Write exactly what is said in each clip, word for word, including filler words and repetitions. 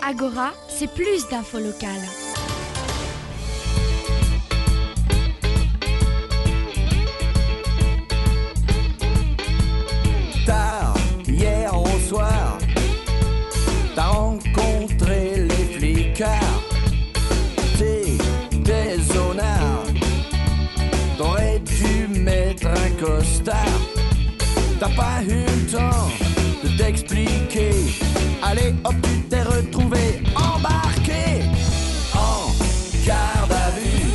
Agora, c'est plus d'infos locales. Tard, hier au soir, t'as rencontré les flicards. T'es déshonneur, t'aurais dû mettre un costard. T'as pas eu le temps de t'expliquer. Allez hop, tu t'es retrouvé embarqué en garde à vue.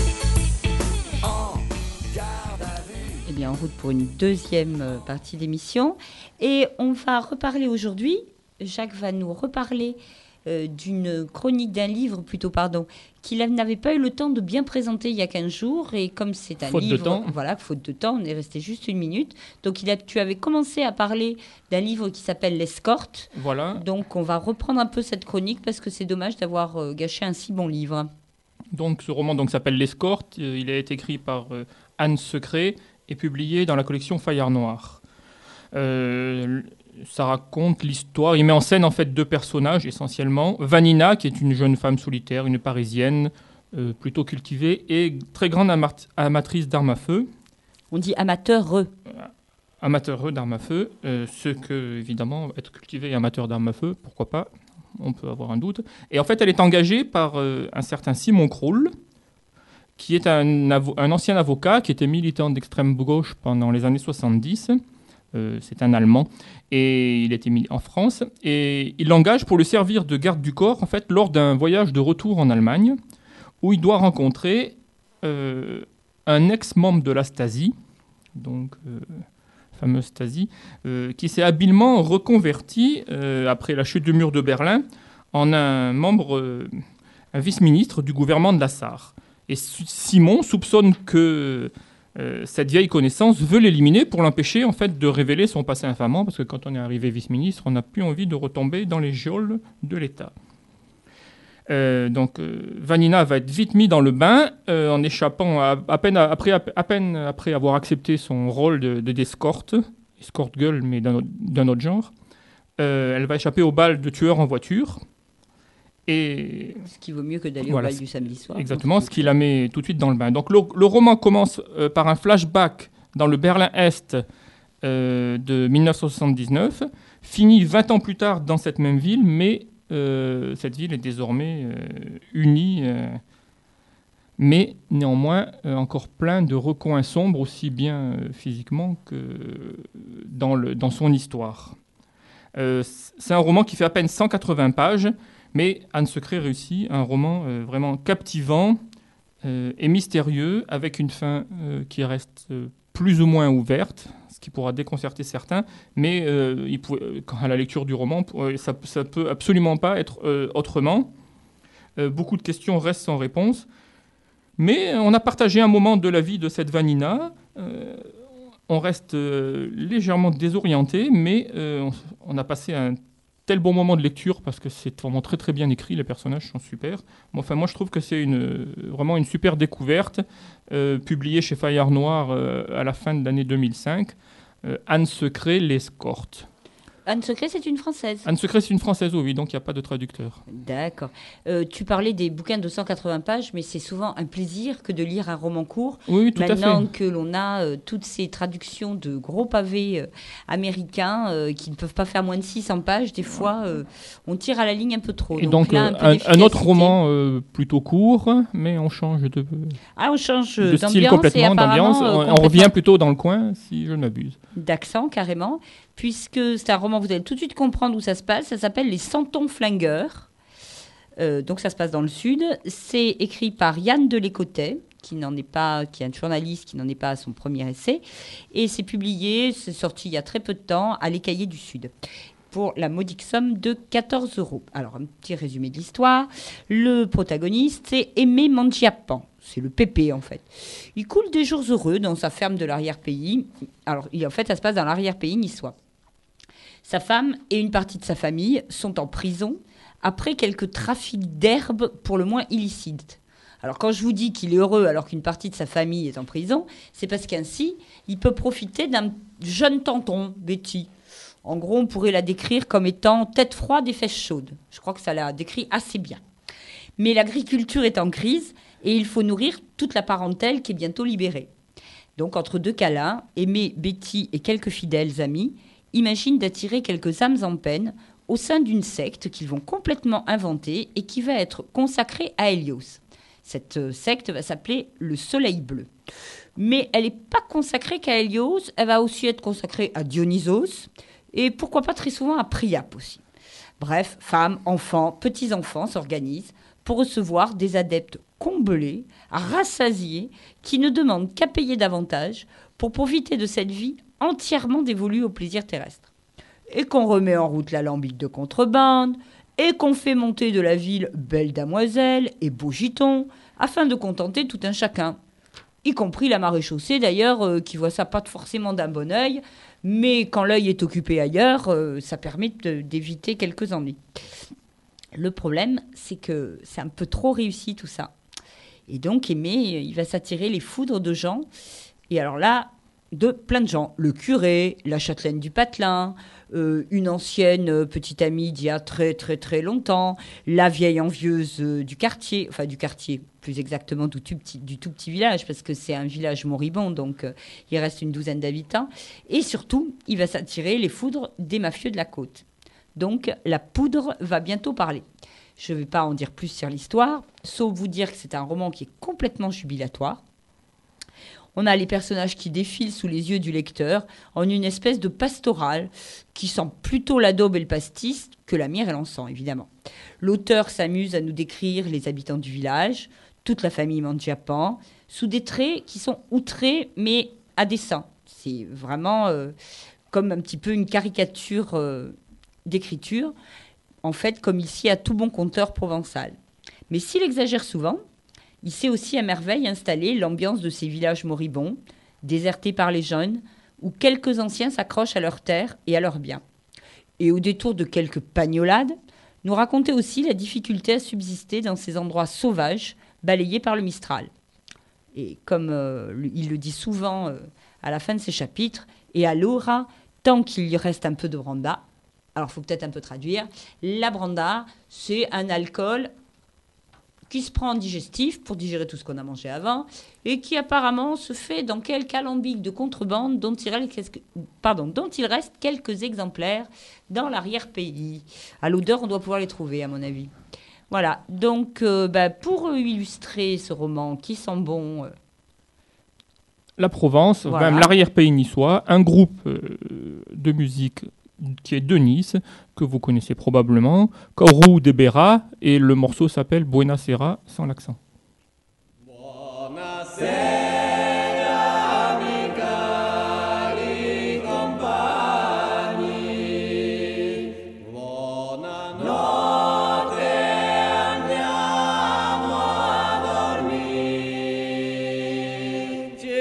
En garde à vue. Eh bien, en route pour une deuxième euh, partie d'émission. Et on va reparler aujourd'hui, Jacques va nous reparler euh, d'une chronique, d'un livre plutôt, pardon, qu'il n'avait pas eu le temps de bien présenter il y a quinze jours. Et comme c'est un faute livre... de temps. Voilà, faute de temps, on est resté juste une minute. Donc, il a, tu avais commencé à parler d'un livre qui s'appelle L'Escorte. Voilà. Donc, on va reprendre un peu cette chronique parce que c'est dommage d'avoir euh, gâché un si bon livre. Donc, ce roman donc, s'appelle L'Escorte. Euh, il a été écrit par euh, Anne Secret et publié dans la collection Fayard Noir. Euh, ça raconte l'histoire. Il met en scène en fait deux personnages essentiellement. Vanina, qui est une jeune femme solitaire, une Parisienne euh, plutôt cultivée et très grande amat- amatrice d'armes à feu. On dit amateur-eux. Amateur d'armes à feu, euh, ce que, évidemment, être cultivé et amateur d'armes à feu, pourquoi pas, on peut avoir un doute. Et en fait, elle est engagée par euh, un certain Simon Krul, qui est un, avo- un ancien avocat, qui était militant d'extrême gauche pendant les années soixante-dix. Euh, c'est un Allemand, et il était mis en France. Et il l'engage pour le servir de garde du corps, en fait, lors d'un voyage de retour en Allemagne, où il doit rencontrer euh, un ex-membre de la Stasi, donc... Euh, fameuse Stasi, euh, qui s'est habilement reconverti, euh, après la chute du mur de Berlin, en un membre, euh, un vice-ministre du gouvernement de la Sarre. Et Simon soupçonne que euh, cette vieille connaissance veut l'éliminer pour l'empêcher en fait, de révéler son passé infamant, parce que quand on est arrivé vice-ministre, on n'a plus envie de retomber dans les geôles de l'État. Euh, donc euh, Vanina va être vite mise dans le bain euh, en échappant à, à, peine après, à, à peine après avoir accepté son rôle de, de d'escorte, escorte girl mais d'un autre, d'un autre genre. Euh, elle va échapper au bal de tueurs en voiture. Et Ce qui vaut mieux que d'aller voilà, au bal du samedi soir. exactement, ce qui la met tout de suite dans le bain. Donc le, le roman commence euh, par un flashback dans le Berlin-Est euh, de dix-neuf cent soixante-dix-neuf, finit vingt ans plus tard dans cette même ville, mais Euh, cette ville est désormais euh, unie, euh, mais néanmoins euh, encore plein de recoins sombres, aussi bien euh, physiquement que dans, le, dans son histoire. Euh, c'est un roman qui fait à peine cent quatre-vingts pages, mais Anne Secret réussit un roman euh, vraiment captivant euh, et mystérieux, avec une fin euh, qui reste euh, plus ou moins ouverte, ce qui pourra déconcerter certains, mais euh, il pouvait, quand à la lecture du roman, ça ne peut absolument pas être euh, autrement. Euh, beaucoup de questions restent sans réponse, mais on a partagé un moment de la vie de cette Vanina. Euh, on reste euh, légèrement désorienté, mais euh, on, on a passé un tel bon moment de lecture, parce que c'est vraiment très très bien écrit, les personnages sont super. Bon, enfin, moi je trouve que c'est une, vraiment une super découverte, euh, publiée chez Fayard Noir euh, à la fin de l'année deux mille cinq. Euh, Anne Secret, L'Escorte. Anne Secret, c'est une Française. Anne Secret, c'est une Française, oui, donc il n'y a pas de traducteur. D'accord. Euh, tu parlais des bouquins de cent quatre-vingts pages, mais c'est souvent un plaisir que de lire un roman court. Oui, oui, tout à fait. Maintenant que l'on a euh, toutes ces traductions de gros pavés euh, américains euh, qui ne peuvent pas faire moins de six cents pages, des fois, euh, on tire à la ligne un peu trop. Et donc, donc, là, euh, un, peu un, un autre d'efficacité. roman euh, plutôt court, mais on change de, Ah, on change de d'ambiance style complètement, et d'ambiance. apparemment, On, euh, on revient plutôt dans le coin, si je ne m'abuse. d'accent carrément, puisque c'est un roman, vous allez tout de suite comprendre où ça se passe. Ça s'appelle Les Santons Flingueurs. Euh, donc ça se passe dans le sud. C'est écrit par Yann Delécotet, qui n'en est pas, qui est un journaliste qui n'en est pas à son premier essai, et c'est publié, c'est sorti il y a très peu de temps à Les Cahiers du Sud, pour la modique somme de quatorze euros. Alors, un petit résumé de l'histoire. Le protagoniste, c'est Aimé Mangiapan. C'est le pépé, en fait. Il coule des jours heureux dans sa ferme de l'arrière-pays. Alors, il, en fait, ça se passe dans l'arrière-pays niçois. Sa femme et une partie de sa famille sont en prison après quelques trafics d'herbes pour le moins illicites. Alors, quand je vous dis qu'il est heureux alors qu'une partie de sa famille est en prison, c'est parce qu'ainsi, il peut profiter d'un jeune tonton, Betty. En gros, on pourrait la décrire comme étant tête froide et fesses chaudes. Je crois que ça la décrit assez bien. Mais l'agriculture est en crise et il faut nourrir toute la parentèle qui est bientôt libérée. Donc, entre deux câlins, Aimé, Betty et quelques fidèles amis imaginent d'attirer quelques âmes en peine au sein d'une secte qu'ils vont complètement inventer et qui va être consacrée à Hélios. Cette secte va s'appeler le Soleil Bleu. Mais elle n'est pas consacrée qu'à Hélios, elle va aussi être consacrée à Dionysos et pourquoi pas très souvent à Priape aussi. Bref, femmes, enfants, petits-enfants s'organisent pour recevoir des adeptes comblés, rassasiés, qui ne demandent qu'à payer davantage pour profiter de cette vie entièrement dévolue au plaisir terrestre. Et qu'on remet en route l'alambic de contrebande, et qu'on fait monter de la ville belle damoiselle et beau giton, afin de contenter tout un chacun. Y compris la maréchaussée d'ailleurs, euh, qui voit ça pas forcément d'un bon œil, mais quand l'œil est occupé ailleurs, euh, ça permet de, d'éviter quelques ennuis. Le problème, c'est que c'est un peu trop réussi tout ça. Et donc Aimé, il va s'attirer les foudres de gens, et alors là, de plein de gens. Le curé, la châtelaine du Patelin, euh, une ancienne euh, petite amie d'il y a très très très longtemps, la vieille envieuse euh, du quartier, enfin du quartier, plus exactement du tout petit, du tout petit village, parce que c'est un village moribond, donc euh, il reste une douzaine d'habitants. Et surtout, il va s'attirer les foudres des mafieux de la côte. Donc la poudre va bientôt parler. Je ne vais pas en dire plus sur l'histoire, sauf vous dire que c'est un roman qui est complètement jubilatoire. On a les personnages qui défilent sous les yeux du lecteur en une espèce de pastorale qui sent plutôt la daube et le pastis que la myrrhe et l'encens, évidemment. L'auteur s'amuse à nous décrire les habitants du village, toute la famille Mangiapan, sous des traits qui sont outrés mais à dessein. C'est vraiment euh, comme un petit peu une caricature euh, d'écriture, en fait, comme ici à tout bon conteur provençal. Mais s'il exagère souvent, il sait aussi à merveille installer l'ambiance de ces villages moribonds, désertés par les jeunes, où quelques anciens s'accrochent à leurs terres et à leurs biens. Et au détour de quelques pagnolades, nous raconter aussi la difficulté à subsister dans ces endroits sauvages, balayés par le Mistral. Et comme euh, il le dit souvent euh, à la fin de ses chapitres, et à l'aura, tant qu'il y reste un peu de branda, alors il faut peut-être un peu traduire, la branda, c'est un alcool qui se prend en digestif pour digérer tout ce qu'on a mangé avant et qui apparemment se fait dans quelques alambics de contrebande dont il reste, pardon, dont il reste quelques exemplaires dans l'arrière-pays. À l'odeur, on doit pouvoir les trouver, à mon avis. Voilà, donc euh, bah, pour illustrer ce roman qui sent bon... Euh, la Provence, voilà. Même l'arrière-pays niçois, un groupe euh, de musique qui est de Nice, que vous connaissez probablement, Corrou de Béra, et le morceau s'appelle Buena Sera, sans l'accent. Buena Sera, mi cari compagni, buona notte, andiamo a dormire, ci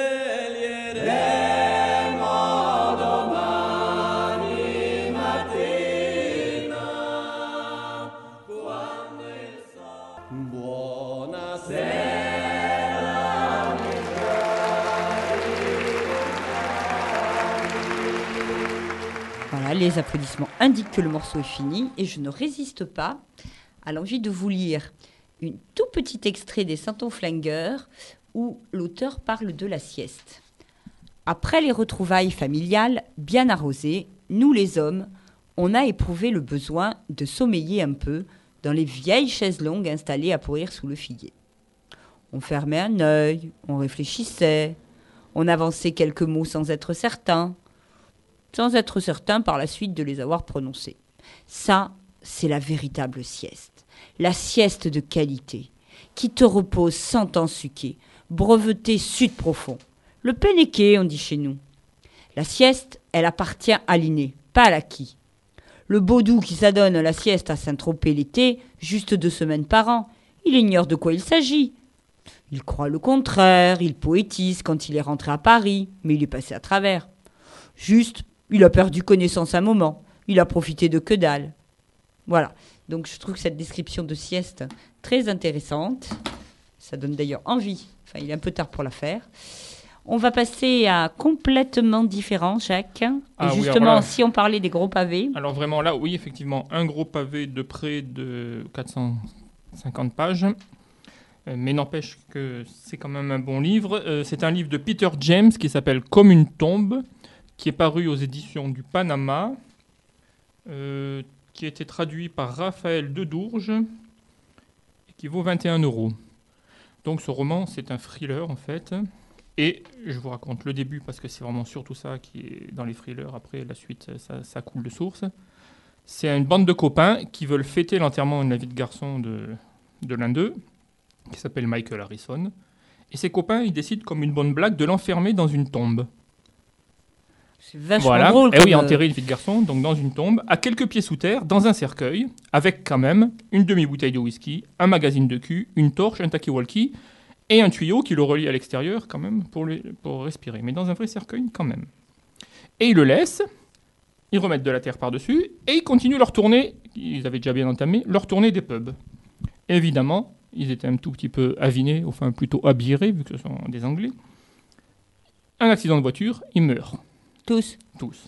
sveglieremo domani. Voilà, les applaudissements indiquent que le morceau est fini et je ne résiste pas à l'envie de vous lire un tout petit extrait des Santons-Flingueurs où l'auteur parle de la sieste. Après les retrouvailles familiales bien arrosées, nous les hommes, on a éprouvé le besoin de sommeiller un peu dans les vieilles chaises longues installées à pourrir sous le figuier. On fermait un œil, on réfléchissait, on avançait quelques mots sans être certain, sans être certain par la suite de les avoir prononcés. Ça, c'est la véritable sieste. La sieste de qualité, qui te repose sans t'ensuquer, breveté sud profond. Le pénéqué, on dit chez nous. La sieste, elle appartient à l'inné, pas à l'acquis. Le baudou qui s'adonne à la sieste à Saint-Tropez l'été, juste deux semaines par an, il ignore de quoi il s'agit. Il croit le contraire, il poétise quand il est rentré à Paris, mais il est passé à travers. Juste, il a perdu connaissance un moment, il a profité de que dalle. Voilà, donc je trouve cette description de sieste très intéressante. Ça donne d'ailleurs envie, enfin il est un peu tard pour la faire. On va passer à complètement différent, Jacques. Et Ah oui, justement, alors là- si on parlait des gros pavés, Alors vraiment là, oui, effectivement, un gros pavé de près de quatre cent cinquante pages. Euh, Mais n'empêche que c'est quand même un bon livre. Euh, c'est un livre de Peter James qui s'appelle Comme une tombe, qui est paru aux éditions du Panama, euh, qui a été traduit par Raphaël Dedourge, et qui vaut vingt et un euros. Donc ce roman, c'est un thriller en fait. Et je vous raconte le début parce que c'est vraiment surtout ça qui est dans les thrillers. Après, la suite, ça, ça coule de source. C'est une bande de copains qui veulent fêter l'enterrement de la vie de garçon de, de l'un d'eux, qui s'appelle Michael Harrison. Et ses copains, ils décident comme une bonne blague de l'enfermer dans une tombe. c'est vachement Voilà. drôle. Et oui, comme, euh, enterrer une vie de garçon, donc dans une tombe, à quelques pieds sous terre, dans un cercueil, avec quand même une demi-bouteille de whisky, un magazine de cul, une torche, un talkie-walkie, et un tuyau qui le relie à l'extérieur quand même pour, lui- pour respirer. Mais dans un vrai cercueil quand même. Et ils le laissent, ils remettent de la terre par-dessus, et ils continuent leur tournée, ils avaient déjà bien entamé, leur tournée des pubs. Évidemment, ils étaient un tout petit peu avinés, enfin plutôt habillés, vu que ce sont des Anglais. Un accident de voiture, ils meurent. tous. Tous.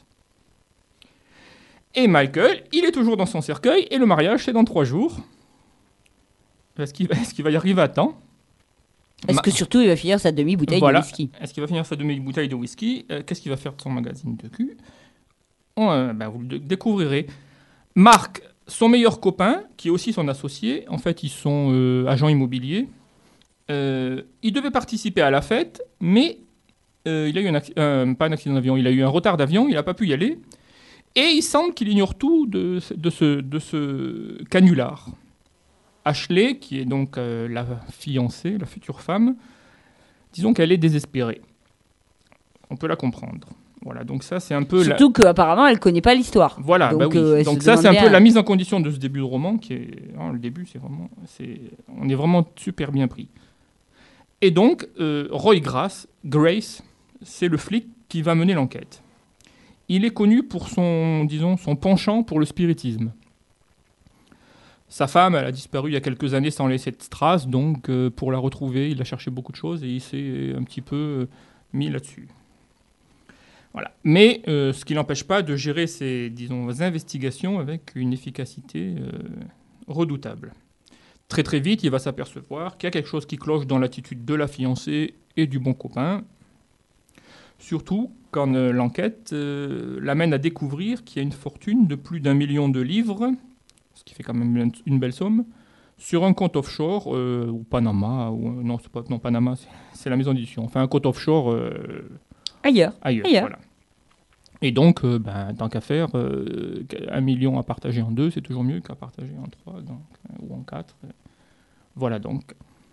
Et Michael, il est toujours dans son cercueil, et le mariage, c'est dans trois jours. Est-ce qu'il va, est-ce qu'il va y arriver à temps? Est-ce Ma- que surtout il va finir sa demi-bouteille Voilà. de whisky? Est-ce qu'il va finir sa demi-bouteille de whisky? Euh, Qu'est-ce qu'il va faire de son magazine de cul? Oh, euh, ben, vous le dé- découvrirez. Marc, son meilleur copain, qui est aussi son associé, en fait, ils sont euh, agents immobiliers. Euh, il devait participer à la fête, mais euh, il a eu un acc- euh, pas un accident d'avion, il a eu un retard d'avion, il n'a pas pu y aller. Et il semble qu'il ignore tout de, ce- de ce, de ce canular. Ashley, qui est donc euh, la fiancée, la future femme, disons qu'elle est désespérée. On peut la comprendre. Voilà, donc ça c'est un peu la... Surtout qu'apparemment elle connaît pas l'histoire. Voilà, Donc, bah oui. euh, elle Donc se ça c'est un demande peu bien- la mise en condition de ce début de roman qui est... hein, le début c'est vraiment... c'est- on est vraiment super bien pris. Et donc, euh, Roy Grace, Grace, c'est le flic qui va mener l'enquête. Il est connu pour son, disons, son penchant pour le spiritisme. Sa femme, elle a disparu il y a quelques années sans laisser de traces, donc euh, pour la retrouver, il a cherché beaucoup de choses et il s'est un petit peu euh, mis là-dessus. Voilà. Mais euh, ce qui n'empêche pas de gérer ses, disons, investigations avec une efficacité euh, redoutable. Très très vite, il va s'apercevoir qu'il y a quelque chose qui cloche dans l'attitude de la fiancée et du bon copain. Surtout quand euh, l'enquête euh, l'amène à découvrir qu'il y a une fortune de plus d'un million de livres, ce qui fait quand même une, une belle somme, sur un compte offshore, euh, ou Panama, ou, non, c'est pas, non, Panama, c'est, c'est la maison d'édition, enfin un compte offshore euh, Ailleurs. ailleurs. Ailleurs. Voilà. Et donc, euh, ben, tant qu'à faire, euh, un million à partager en deux, c'est toujours mieux qu'à partager en trois donc, euh, ou en quatre. euh. Voilà donc.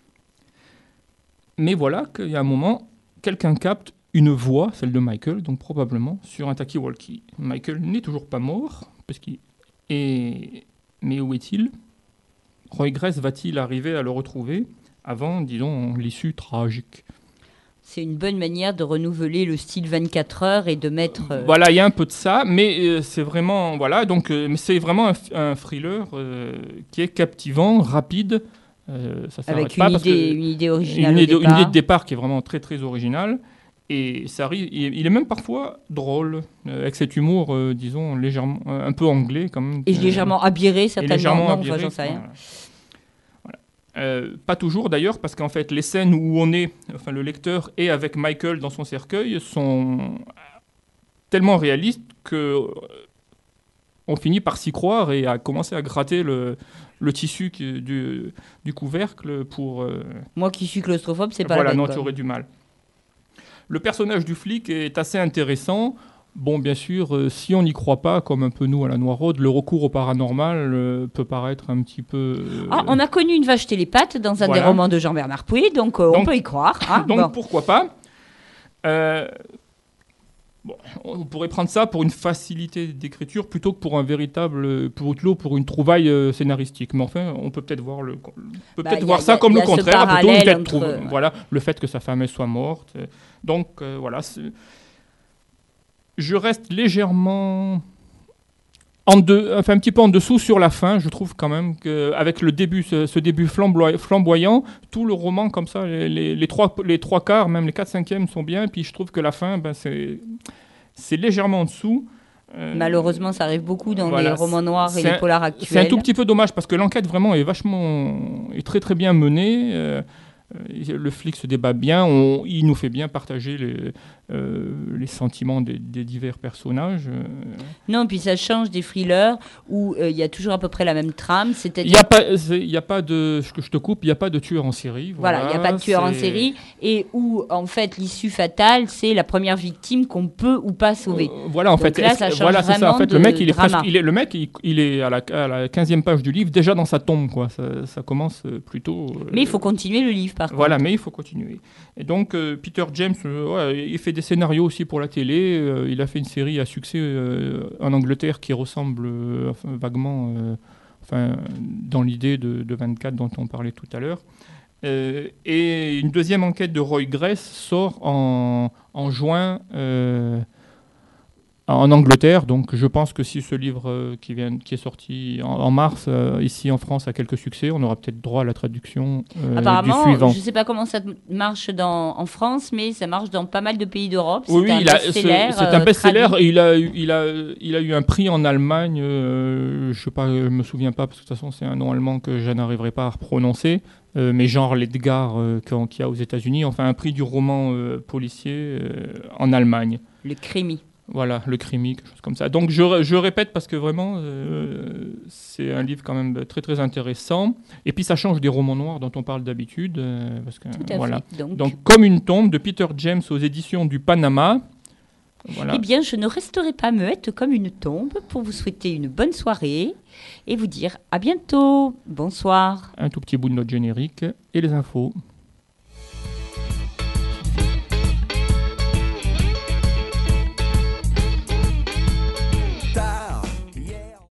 Mais voilà qu'il y a un moment, quelqu'un capte une voix, celle de Michael, donc probablement, sur un talkie-walkie. Michael n'est toujours pas mort, parce qu'il est... mais où est-il? Roy Grace va-t-il arriver à le retrouver avant, disons, l'issue tragique? C'est une bonne manière de renouveler le style vingt-quatre heures et de mettre. euh, Voilà, il y a un peu de ça, mais euh, c'est vraiment, voilà, donc euh, mais c'est vraiment un, f- un thriller euh, qui est captivant, rapide. Euh, ça s'arrête avec pas une parce idée, que- une idée originale. une au idée, une départ. idée de départ qui est vraiment très très originale. Et ça arrive, il il est même parfois drôle, euh, avec cet humour, euh, disons, légèrement, euh, un peu anglais quand même. Et Euh, légèrement abiré, et certainement. légèrement non, enfin, abiré, j'en sais rien. voilà. Voilà. Euh, pas toujours d'ailleurs, parce qu'en fait, les scènes où on est, enfin le lecteur est avec Michael dans son cercueil, sont tellement réalistes que euh, on finit par s'y croire et à commencer à gratter le, le tissu qui- du, du couvercle pour. euh, Moi qui suis claustrophobe, c'est pas voilà, la peine. non, quoi. tu aurais du mal. Le personnage du flic est assez intéressant. Bon, bien sûr, euh, si on n'y croit pas, comme un peu nous à la Noiraude, le recours au paranormal euh, peut paraître un petit peu... euh, Ah, on a connu une vache télépathe dans un Voilà. des romans de Jean-Bernard Pouy, donc, euh, on Donc- peut y croire. hein. Donc, Bon. pourquoi pas Euh, bon, on pourrait prendre ça pour une facilité d'écriture plutôt que pour un véritable... Pour, pour une trouvaille euh, scénaristique. Mais enfin, on peut peut-être voir, le, on peut Bah, peut-être y a- voir y ça a- comme y le a ce contraire. Plutôt parallèle peut-être entre- trouver- ouais. voilà, le fait que sa femme elle soit morte. euh, Donc, euh, voilà... c'est- Je reste légèrement En deux, enfin, un petit peu en dessous sur la fin, je trouve quand même qu'avec le début, ce, ce début flamboy- flamboyant, tout le roman comme ça, les, les, les, trois, les trois quarts, même les quatre cinquièmes sont bien. Et puis je trouve que la fin, ben, c'est, c'est légèrement en dessous. Euh, Malheureusement, ça arrive beaucoup dans voilà, les romans noirs et c'est les un- polars actuels. C'est un tout petit peu dommage parce que l'enquête vraiment est vachement, est très très bien menée. Euh, euh, le flic se débat bien, on, il nous fait bien partager les, euh, les sentiments des, des divers personnages. euh. Non, puis ça change des thrillers où euh, il y a toujours à peu près la même trame. Il C'est-à-dire, n'y a pas, c'est- il y a pas de, je je te coupe, il n'y a pas de tueur en série. voilà, il n'y a pas de tueur en c'est- série et où en fait l'issue fatale, c'est la première victime qu'on peut ou pas sauver. Euh, voilà, en Donc fait, là, est-ce- ça change voilà, c'est ça. En vraiment fait, le de mec, il est drama. presque, il est, le mec, il, il est à la, à la quinzième page du livre, déjà dans sa tombe, quoi. Ça, ça commence euh, plutôt. euh, Mais il faut continuer le livre par Voilà, contre. mais il faut continuer. Et donc, euh, Peter James, euh, ouais, il fait des scénarios aussi pour la télé. euh, il a fait une série à succès euh, en Angleterre qui ressemble euh, enfin, vaguement, euh, enfin, dans l'idée de, de vingt-quatre dont on parlait tout à l'heure. Euh, et une deuxième enquête de Roy Grace sort en, en juin euh, en Angleterre. Donc, je pense que si ce livre euh, qui, vient, qui est sorti en, en mars, euh, ici en France, a quelques succès, on aura peut-être droit à la traduction euh, Apparemment, du suivant. je ne sais pas comment ça marche dans, en France, mais ça marche dans pas mal de pays d'Europe. Oui, oui, c'est un il a- c'est best-seller. c'est un euh, best-seller. traduit. et il, a, eu- il, a, il a eu un prix en Allemagne. Euh, je sais pas, je me souviens pas parce que de toute façon c'est un nom allemand que je n'arriverai pas à prononcer. Euh, mais genre l'Edgar euh, qu'on- qu'il y a aux États-Unis. Enfin, un prix du roman euh, policier euh, en Allemagne. Le crémi. Voilà, le crimi, quelque chose comme ça. Donc je, ré- je répète parce que vraiment, euh, c'est un livre quand même très très intéressant. Et puis ça change des romans noirs dont on parle d'habitude. euh, parce que, Tout à voilà. fait. Donc, Donc Comme une tombe de Peter James aux éditions du Panama. Voilà. eh bien, je ne resterai pas muette comme une tombe pour vous souhaiter une bonne soirée et vous dire à bientôt. Bonsoir. Un tout petit bout de notre générique et les infos.